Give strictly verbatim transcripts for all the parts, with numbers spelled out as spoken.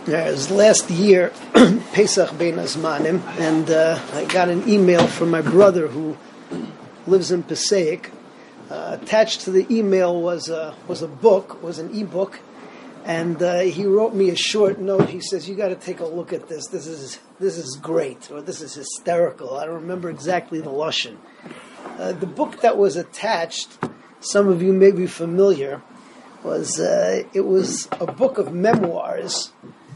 It was last year, Pesach Bein Azmanim, and uh, I got an email from my brother who lives in Passaic. Uh, attached to the email was a, was a book, was an e-book, and uh, he wrote me a short note. He says, "You got to take a look at this. This is this is great, or this is hysterical." I don't remember exactly the lashon. Uh, the book that was attached, some of you may be familiar, was uh, it was a book of memoirs,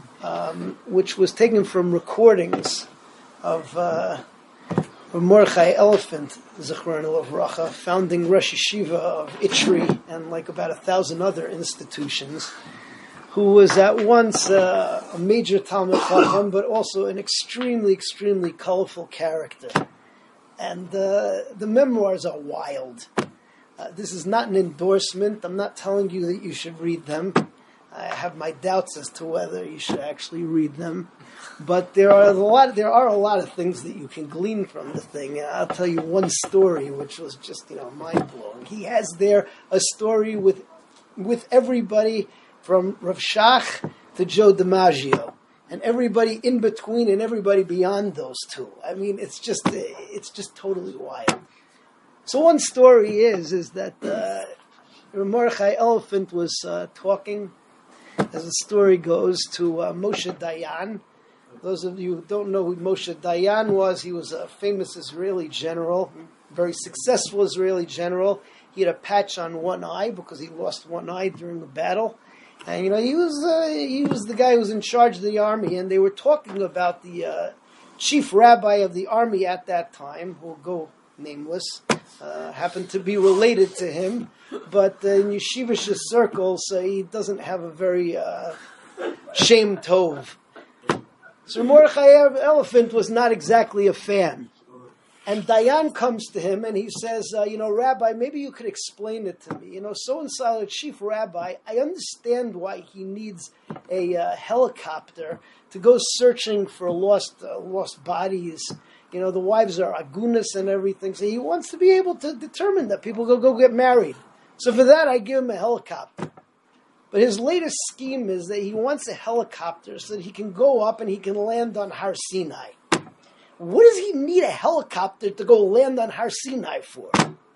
um, which was taken from recordings of uh, Mordechai Elephant, Zichronu Livracha, founding Rosh Yeshiva of Itri and like about a thousand other institutions, who was at once uh, a major Talmud Chacham, but also an extremely, extremely colorful character. And uh, the memoirs are wild. Uh, this is not an endorsement. I'm not telling you that you should read them. I have my doubts as to whether you should actually read them. But there are a lot. There are a lot of things that you can glean from the thing. And I'll tell you one story, which was just you know mind blowing. He has there a story with with everybody from Rav Shach to Joe DiMaggio, and everybody in between and everybody beyond those two. I mean, it's just it's just totally wild. So one story is is that uh, Mordechai Elephant was uh, talking, as the story goes, to uh, Moshe Dayan. Those of you who don't know who Moshe Dayan was, he was a famous Israeli general, very successful Israeli general. He had a patch on one eye because he lost one eye during the battle. And, you know, he was uh, he was the guy who was in charge of the army, and they were talking about the uh, chief rabbi of the army at that time, who will go nameless, uh, happened to be related to him, but uh, in yeshivish circles, uh, he doesn't have a very uh, shem tov. So Mordechai Elephant was not exactly a fan. And Dayan comes to him and he says, uh, you know, Rabbi, maybe you could explain it to me. You know, so-and-so, the chief rabbi, I understand why he needs a uh, helicopter to go searching for lost uh, lost bodies. You know, the wives are agunas and everything. So he wants to be able to determine that people go, go get married. So for that, I give him a helicopter. But his latest scheme is that he wants a helicopter so that he can go up and he can land on Har Sinai. What does he need a helicopter to go land on Har Sinai for?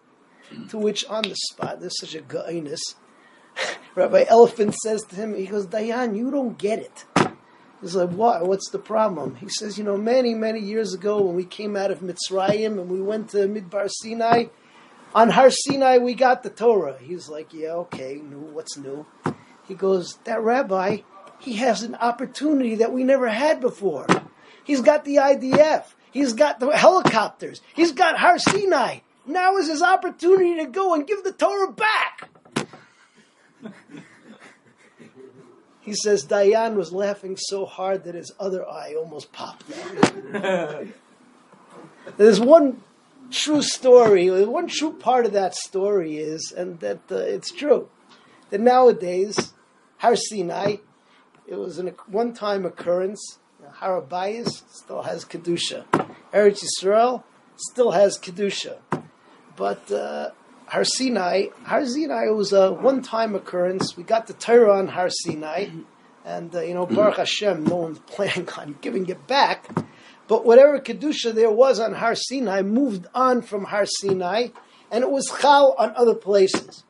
To which, on the spot, there's such a ga'inus, Rabbi Elephant says to him, he goes, Dayan, you don't get it. He's like, what? What's the problem? He says, you know, many, many years ago when we came out of Mitzrayim and we went to Midbar Sinai, on Har Sinai we got the Torah. He's like, yeah, okay, new, what's new? He goes, that rabbi, he has an opportunity that we never had before. He's got the I D F. He's got the helicopters. He's got Har Sinai. Now is his opportunity to go and give the Torah back. He says Dayan was laughing so hard that his other eye almost popped out. There's one true story, one true part of that story is, and that uh, it's true, that nowadays, Har Sinai, it was a one-time occurrence. Har Habayis still has Kedusha. Eretz Yisrael still has Kedusha. But uh, Har Sinai, Har Sinai was a one-time occurrence. We got the Torah on Har Sinai. And, uh, you know, Baruch Hashem, no one's planning on giving it back. But whatever Kedusha there was on Har Sinai moved on from Har Sinai. And it was Chal on other places.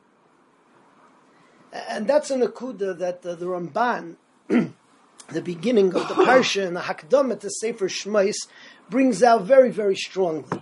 And that's an akuda that uh, the Ramban, the beginning of the Parsha and the Hakdamah to Sefer Shmos, brings out very, very strongly.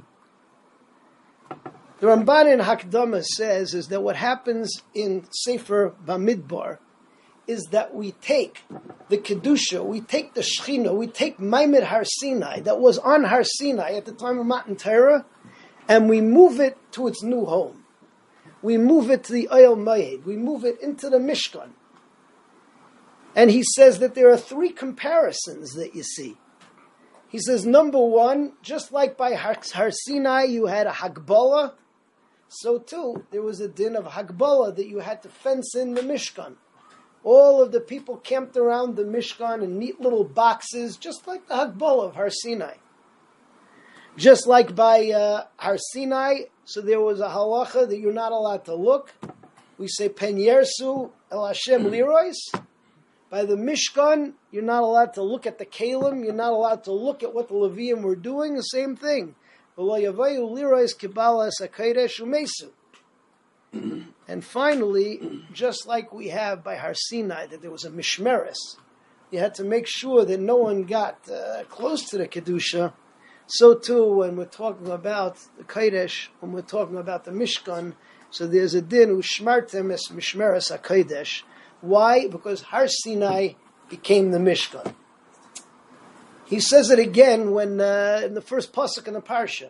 The Ramban in Hakdamah says is that what happens in Sefer Bamidbar is that we take the Kedusha, we take the Shechina, we take Maimed Har Sinai that was on Har Sinai at the time of Matan Torah, and we move it to its new home. We move it to the Oyel Moed. We move it into the Mishkan. And he says that there are three comparisons that you see. He says, number one, just like by Har, Har Sinai you had a Hagbolah, so too there was a din of Hagbolah that you had to fence in the Mishkan. All of the people camped around the Mishkan in neat little boxes, just like the Hagbolah of Har Sinai. Just like by uh, Har Sinai, so there was a halacha that you're not allowed to look. We say, Pen Yersu El Hashem Lirois. By the Mishkan, you're not allowed to look at the Kalim, you're not allowed to look at what the Levium were doing, the same thing. And finally, just like we have by Har Sinai, that there was a Mishmeres, you had to make sure that no one got uh, close to the Kedusha. So too, when we're talking about the Kodesh, when we're talking about the Mishkan, so there's a din, Ushmartem es Mishmeres HaKodesh. Why? Because Har Sinai became the Mishkan. He says it again when uh, in the first pasuk in the parsha.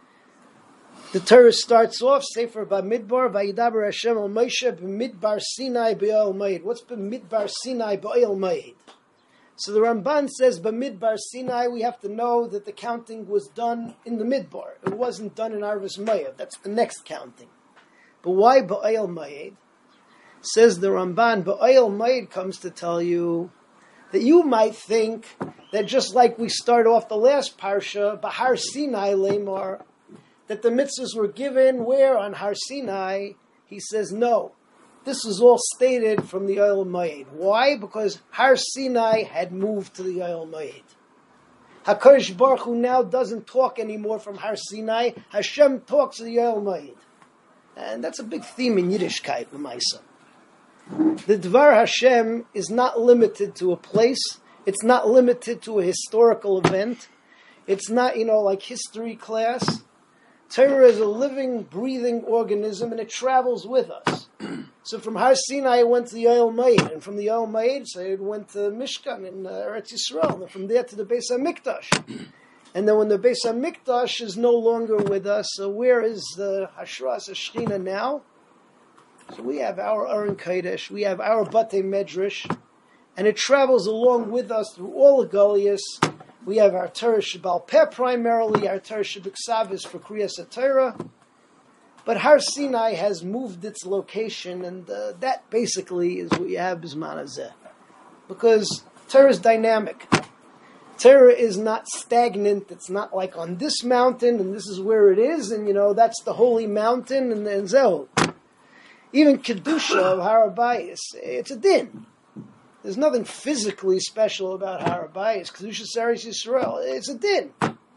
The Torah starts off, Sefer Bamidbar, Vayidaber Hashem al Moshe b'midbar Sinai b'Oel Moed. What's b'midbar Sinai b'Oel Moed? So the Ramban says b'midbar Sinai, we have to know that the counting was done in the Midbar. It wasn't done in Arvis Moed. That's the next counting. But why b'Oel Moed? Says the Ramban, Ba'ayel Moed comes to tell you that you might think that just like we start off the last parsha, Bahar Sinai Lemar, that the mitzvahs were given where on Har Sinai. He says no. This is all stated from the Oyel Moed. Why? Because Har Sinai had moved to the Oyel Moed. HaKadosh Baruch Hu now doesn't talk anymore from Har Sinai. Hashem talks to the Oyel Moed. And that's a big theme in Yiddishkeit, L'maisa. The Dvar Hashem is not limited to a place. It's not limited to a historical event. It's not, you know, like history class. Torah is a living, breathing organism, and it travels with us. So from Har Sinai, it went to the Oyel Moed, and from the Oyel Moed, so it went to Mishkan in uh, Eretz Yisrael, and from there to the Beis HaMikdash. And then when the Beis HaMikdash is no longer with us, so where is the Hashras HaShechina now? So we have our Aron Kodesh, we have our Batei Medrash, and it travels along with us through all the Goliaths. We have our Torah Shebal Peh primarily, our Torah Shebiksav is for Kriyas HaTorah. But Har Sinai has moved its location, and uh, that basically is what you have Bisman Hazeh. Because Torah is dynamic. Torah is not stagnant. It's not like on this mountain, and this is where it is, and you know, that's the holy mountain, and, and Zehu. Even Kedusha of Har HaBayis, it's a din. There's nothing physically special about Har HaBayis. Kedusha Eretz Yisrael, it's a din.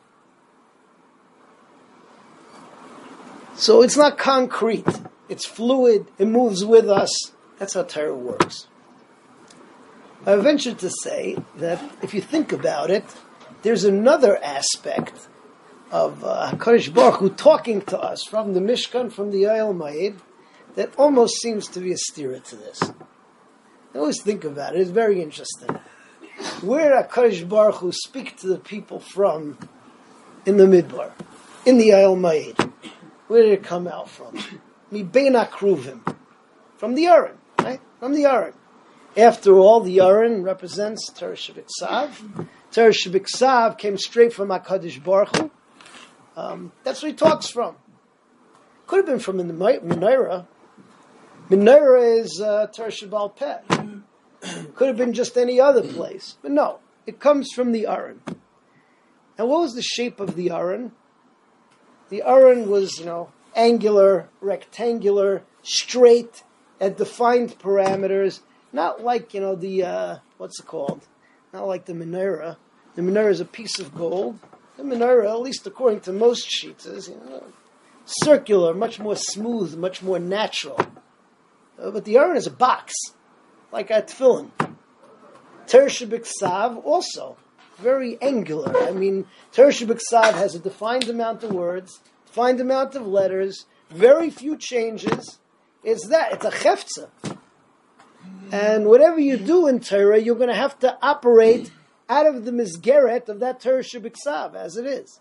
So it's not concrete. It's fluid. It moves with us. That's how Torah works. I venture to say that if you think about it, there's another aspect of uh, HaKadosh Baruch Hu talking to us from the Mishkan, from the Oyel Moed, that almost seems to be a stira to this. I always think about it. It's very interesting. Where did HaKadosh Baruch Hu speak to the people from in the Midbar, in the Oyel Moed? Where did it come out from? Mi bein akruvim. From the Aron, right? From the Aron. After all, the Aron represents Torah Shebiksav. Torah Shebiksav came straight from HaKadosh Baruch Hu. Um, that's where he talks from. Could have been from the Menorah. Menorah is uh, Torah Shebal Peh. Could have been just any other place. But no, it comes from the Aron. And what was the shape of the Aron? The Aron was, you know, angular, rectangular, straight, at defined parameters. Not like, you know, the, uh, what's it called? Not like the menorah. The menorah is a piece of gold. The menorah, at least according to most sheets, is, you know, circular, much more smooth, much more natural. Uh, but the Aron is a box, like a tefillin. Torah Shebiksav also. Very angular. I mean, Torah Shebiksav has a defined amount of words, defined amount of letters, very few changes. It's that. It's a chefza. And whatever you do in Torah, you're going to have to operate out of the misgeret of that Torah Shebiksav, as it is.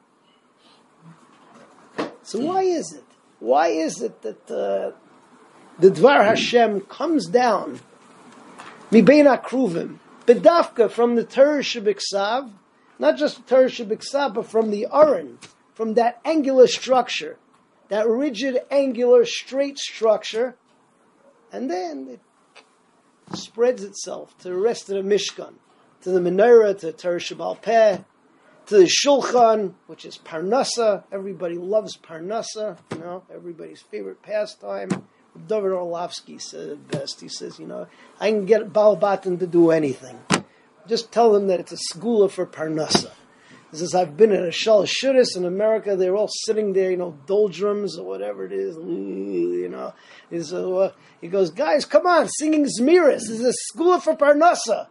So why is it? Why is it that uh, the Dvar Hashem comes down, mi bein akruvim, bedafka from the Torah Shebiksav, not just the Torah Shebiksav, but from the Aron, from that angular structure, that rigid, angular, straight structure, and then it spreads itself to the rest of the Mishkan, to the Menorah, to the Torah Shebal Peh, to the Shulchan, which is Parnasa. Everybody loves Parnasa, you know, everybody's favorite pastime. David Orlovsky said it best. He says, you know, I can get Baal Batan to do anything. Just tell them that it's a segula for Parnasa. He says, I've been at a Shal Shuris in America. They're all sitting there, you know, doldrums or whatever it is, you know. He, says, uh, he goes, guys, come on, singing Zmiris. This is a segula for Parnasa.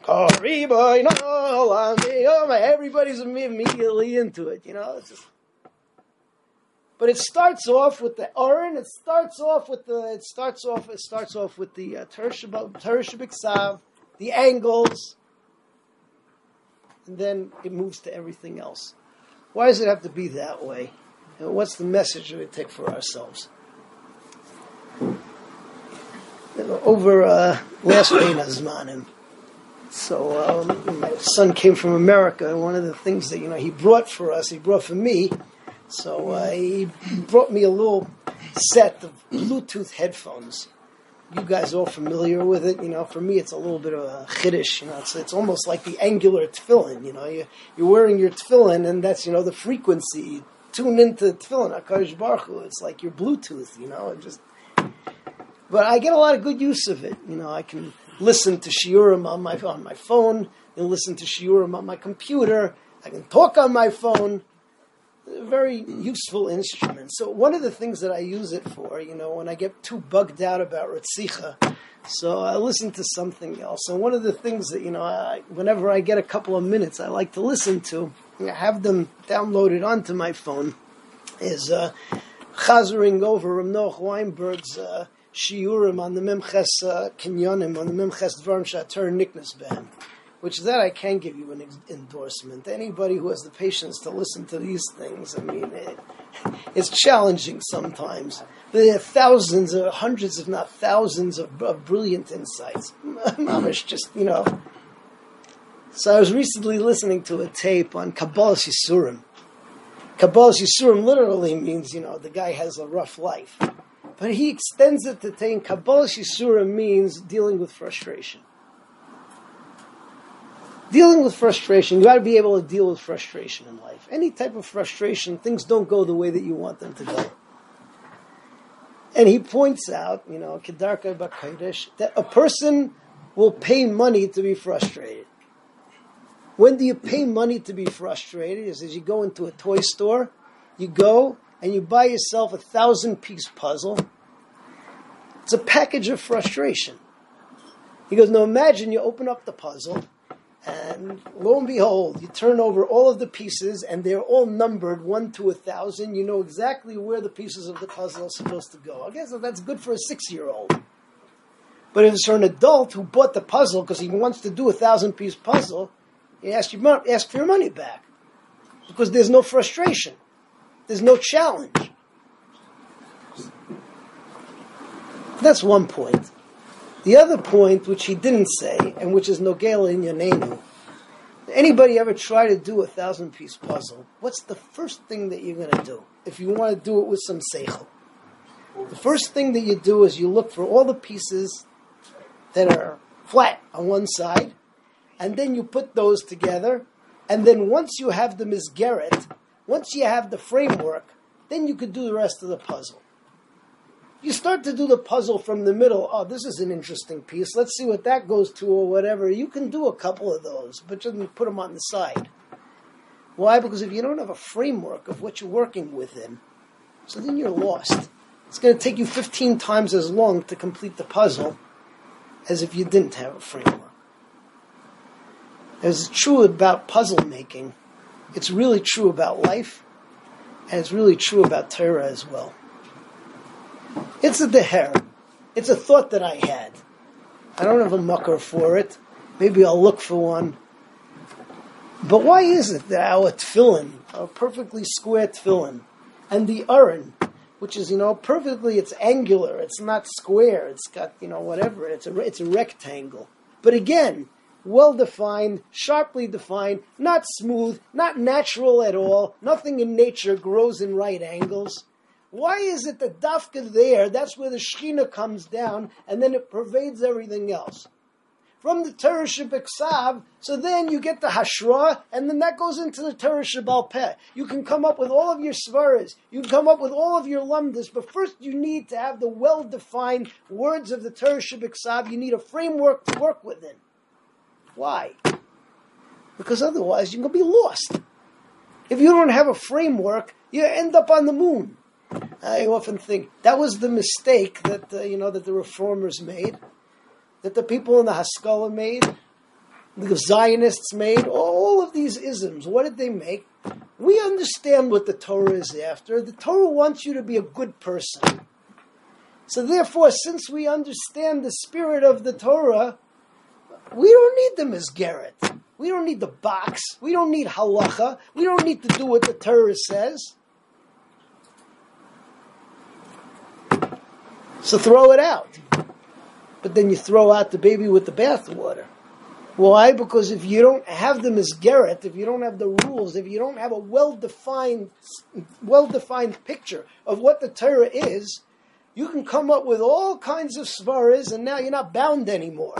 Everybody's immediately into it, you know. It's just, but it starts off with the Oren. It starts off with the. It starts off. It starts off with the uh, Teresh B'Ksav, the angles, and then it moves to everything else. Why does it have to be that way? And what's the message that we take for ourselves? You know, over uh, last Bein Hazmanim. So um, my son came from America, and one of the things that you know he brought for us, he brought for me. So uh, he brought me a little set of Bluetooth headphones. You guys are all familiar with it. You know, for me, it's a little bit of a chiddush. You know, it's it's almost like the angular tefillin. You know, you, you're wearing your tefillin, and that's you know the frequency. You tune into tefillin, HaKadosh Baruch Hu. It's like your Bluetooth. You know, it just. But I get a lot of good use of it. You know, I can listen to shiurim on my on my phone. I can listen to shiurim on my computer. I can talk on my phone. A very useful instrument. So one of the things that I use it for, you know, when I get too bugged out about Ritzicha, so I listen to something else. And one of the things that, you know, I, whenever I get a couple of minutes, I like to listen to, you know, have them downloaded onto my phone, is uh, chazering over Rav Noach Weinberg's uh, shiurim on the Memches uh, Kinyonim, on the Memches Dvarim Shater Niknas Behem. Which that I can give you an ex- endorsement. Anybody who has the patience to listen to these things, I mean, it, it's challenging sometimes. There are thousands, or hundreds, if not thousands, of, of brilliant insights. Mamish, just you know. So I was recently listening to a tape on Kabbalas Yisurim. Kabbalas Yisurim literally means, you know, the guy has a rough life, but he extends it to saying Kabbalas Yisurim means dealing with frustration. Dealing with frustration, you got to be able to deal with frustration in life. Any type of frustration, things don't go the way that you want them to go. And he points out, you know, Kedarka B'Kodesh, that a person will pay money to be frustrated. When do you pay money to be frustrated? Is as you go into a toy store, you go and you buy yourself a thousand-piece puzzle. It's a package of frustration. He goes, now imagine you open up the puzzle, and lo and behold, you turn over all of the pieces, and they're all numbered one to a thousand. You know exactly where the pieces of the puzzle are supposed to go. I guess that's good for a six-year-old. But if it's for an adult who bought the puzzle because he wants to do a thousand-piece puzzle, you ask, you ask for your money back. Because there's no frustration. There's no challenge. That's one point. The other point, which he didn't say, and which is Nogela in Yanenu, anybody ever try to do a thousand-piece puzzle, what's the first thing that you're going to do if you want to do it with some seichel? The first thing that you do is you look for all the pieces that are flat on one side, and then you put those together, and then once you have the misgeret, once you have the framework, then you could do the rest of the puzzle. You start to do the puzzle from the middle. Oh, this is an interesting piece. Let's see what that goes to or whatever. You can do a couple of those, but you put them on the side. Why? Because if you don't have a framework of what you're working within, so then you're lost. It's going to take you fifteen times as long to complete the puzzle as if you didn't have a framework. As it's true about puzzle making, it's really true about life, and it's really true about Torah as well. It's a deher. It's a thought that I had. I don't have a mucker for it. Maybe I'll look for one. But why is it that our tefillin, our perfectly square tefillin, and the aron, which is, you know, perfectly, it's angular, it's not square, it's got, you know, whatever, it's a, it's a rectangle. But again, well-defined, sharply defined, not smooth, not natural at all, nothing in nature grows in right angles. Why is it that dafka there, that's where the Shekhinah comes down, and then it pervades everything else? from the Torah Shebeksav, so then you get the Hashra, and then that goes into the Torah Shebal Peh. You can come up with all of your Svaras, you can come up with all of your Lamdas, but first you need to have the well-defined words of the Torah Shebeksav. You need a framework to work within. Why? Because otherwise you're going to be lost. If you don't have a framework, you end up on the moon. I often think that was the mistake that uh, you know that the reformers made, that the people in the Haskalah made, the Zionists made. All of these isms, what did they make? We understand what the Torah is after. The Torah wants you to be a good person. So therefore, since we understand the spirit of the Torah, we don't need the Mizgeret. We don't need the box. We don't need halacha. We don't need to do what the Torah says. So throw it out. But then you throw out the baby with the bathwater. Why? Because if you don't have the Mizgeret, if you don't have the rules, if you don't have a well-defined, well-defined picture of what the Torah is, you can come up with all kinds of svaras, and now you're not bound anymore.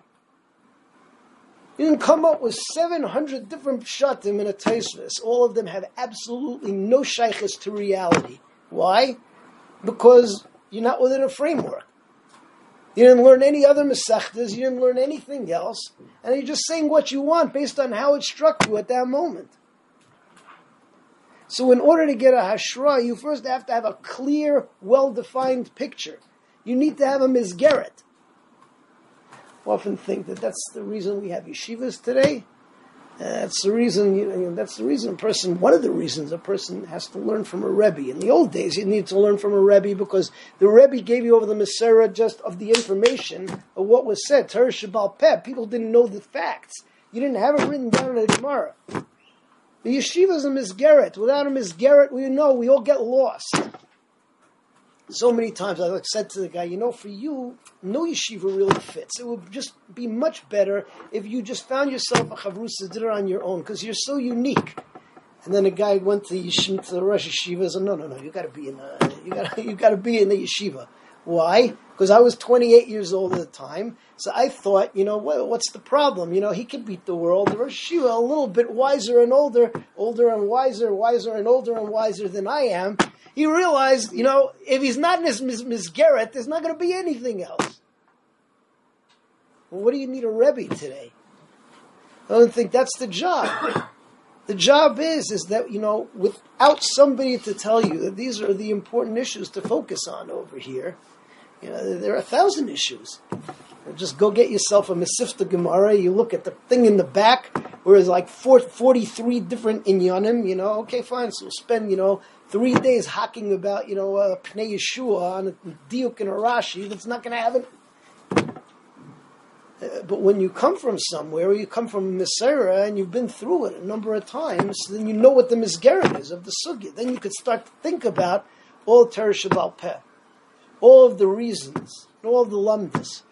You can come up with seven hundred different pshatim in a Tosfos. All of them have absolutely no shaykhs to reality. Why? Because you're not within a framework. You didn't learn any other mesechtas, you didn't learn anything else, and you're just saying what you want based on how it struck you at that moment. So in order to get a hashra, you first have to have a clear, well-defined picture. You need to have a mizgeret. I often think that that's the reason we have yeshivas today. Uh, that's the reason. You know, that's the reason a person. One of the reasons a person has to learn from a rebbe. In the old days, you need to learn from a rebbe because the rebbe gave you over the Masorah just of the information of what was said. Torah Shebal Peh. People didn't know the facts. You didn't have it written down in the Gemara. The yeshiva is a mizgeret. Without a mizgeret, we know we all get lost. So many times I said to the guy, you know, for you, no yeshiva really fits. It would just be much better if you just found yourself a chavrusa, did it on your own, because you're so unique. And then the guy went to yeshiva, to the Rosh Yeshiva, and said, no, no, no, you got to be in the, you got you got to be in the yeshiva. Why? Because I was twenty-eight years old at the time, so I thought, you know, what, what's the problem? You know, he could beat the world. The Rosh Yeshiva, a little bit wiser and older, older and wiser, wiser and older and wiser than I am. He realized, you know, if he's not in his Mizgeret, there's not going to be anything else. Well, what do you need a Rebbe today? I don't think that's the job. The job is, is that, you know, without somebody to tell you that these are the important issues to focus on over here, you know, there are a thousand issues. Just go get yourself a Mesifta Gemara. You look at the thing in the back, where there's like forty-three different inyanim, you know, okay, fine, so we'll spend, you know, three days hacking about, you know, uh, Pnei Yeshua on a Diuk and a Rashi. That's not going to have it. Uh, but when you come from somewhere, or you come from Masorah, and you've been through it a number of times, then you know what the Mizgeret is of the Sugya. Then you could start to think about all Torah Shebal Peh, all of the reasons, all of the lamdas.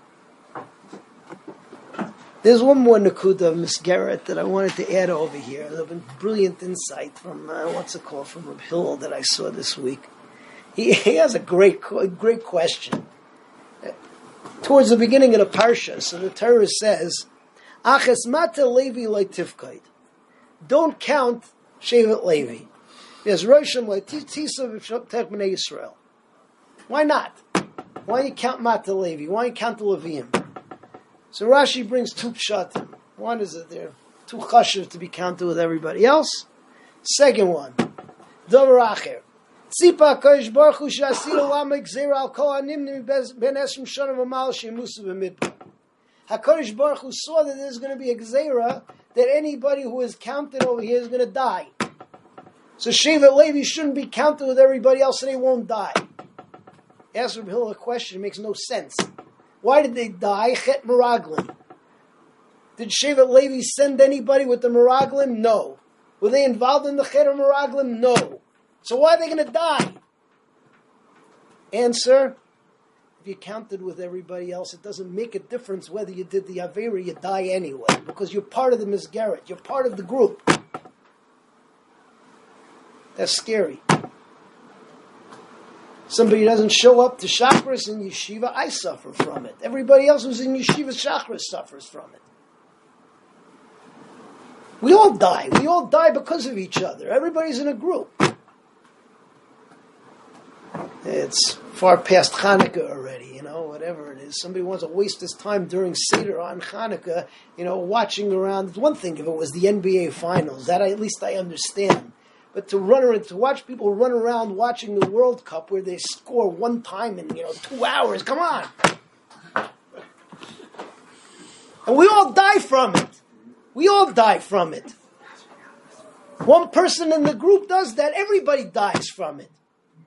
There's one more nakuda of Mizgeret that I wanted to add over here. There's been brilliant insight from, uh, what's it called, from Reb Hillel that I saw this week. He, he has a great great question. Uh, towards the beginning of the Parsha, so the Torah says, Aches mata Levi leitivkait. Don't count Shevet Levi. Yes, Rosham leitisa v'tech b'nei Yisrael. Why not? Why you count mata Levi? Why you count the Leviim? So Rashi brings two pshatim. One is that they're too chashuv to be counted with everybody else. Second one, Dover Acher. Tzipa Kodesh Baruch Hu she'asir olam gzeira al kol hanimnim ben esrim shana v'mal she'musu v'midbar. HaKadosh Baruch Hu saw that there's going to be a gzeira that anybody who is counted over here is going to die. So Shevet Levi shouldn't be counted with everybody else, so they won't die. Ask Reb Hillel a question, it makes no sense. Why did they die? Chet Meraglim. Did Shevet Levi send anybody with the Meraglim? No. Were they involved in the Chet Meraglim? No. So why are they going to die? Answer, if you counted with everybody else, it doesn't make a difference whether you did the Avera, you die anyway, because you're part of the Mizgeret, you're part of the group. That's scary. Somebody doesn't show up to Shachris in yeshiva, I suffer from it. Everybody else who's in yeshiva Shachris suffers from it. We all die. We all die because of each other. Everybody's in a group. It's far past Hanukkah already, you know, whatever it is. Somebody wants to waste his time during Seder on Hanukkah, you know, watching around. It's one thing if it was the N B A Finals. That I, at least I understand. But to run around, to watch people run around watching the World Cup where they score one time in, you know, two hours, come on. And we all die from it. We all die from it. One person in the group does that, everybody dies from it.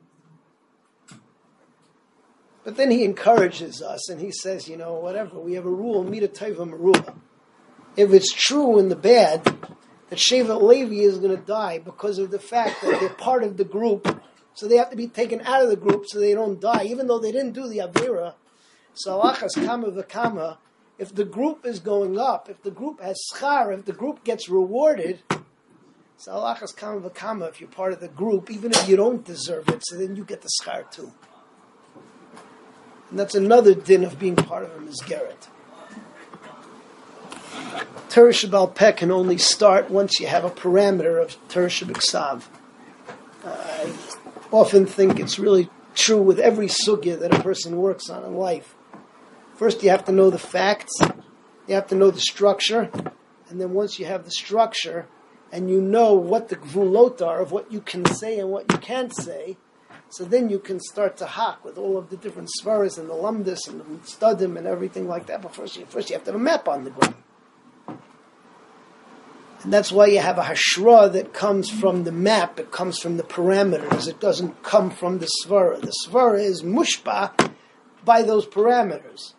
But then he encourages us and he says, you know, whatever, we have a rule, Mida Tova Merula. If it's true in the bad, that Shevet Levi is going to die because of the fact that they're part of the group, so they have to be taken out of the group so they don't die, even though they didn't do the Avera. So Alachas Kama V'Kama, if the group is going up, if the group has schar, if the group gets rewarded, so Alachas Kama V'Kama, if you're part of the group, even if you don't deserve it, so then you get the schar too. And that's another din of being part of a Mizgeret. Torah Sheba'al Peh can only start once you have a parameter of Torah Shebiksav. Uh, I often think it's really true with every sugya that a person works on in life. First you have to know the facts, you have to know the structure, and then once you have the structure, and you know what the gvulot are of what you can say and what you can't say, so then you can start to hack with all of the different svaras and the lamdas and the studim and everything like that. But first you, first you have to have a map on the ground. And that's why you have a hashra that comes from the map. It comes from the parameters. It doesn't come from the svara. The svara is mushpa by those parameters.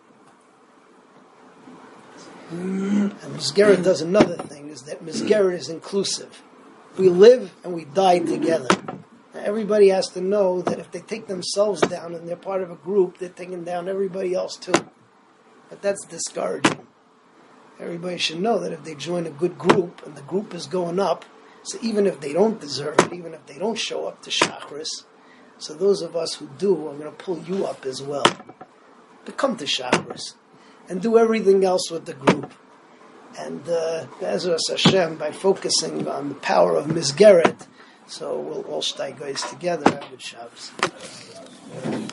And Mizgeret does another thing, is that Mizgeret is inclusive. We live and we die together. Now, everybody has to know that if they take themselves down and they're part of a group, they're taking down everybody else too. But that's discouraging. Everybody should know that if they join a good group and the group is going up, so even if they don't deserve it, even if they don't show up to Shachris, so those of us who do are going to pull you up as well. To come to Shachris and do everything else with the group. And uh, Be'ezras Hashem, by focusing on the power of Mizgeret, so we'll all stay guys together. Have a good Shabbos.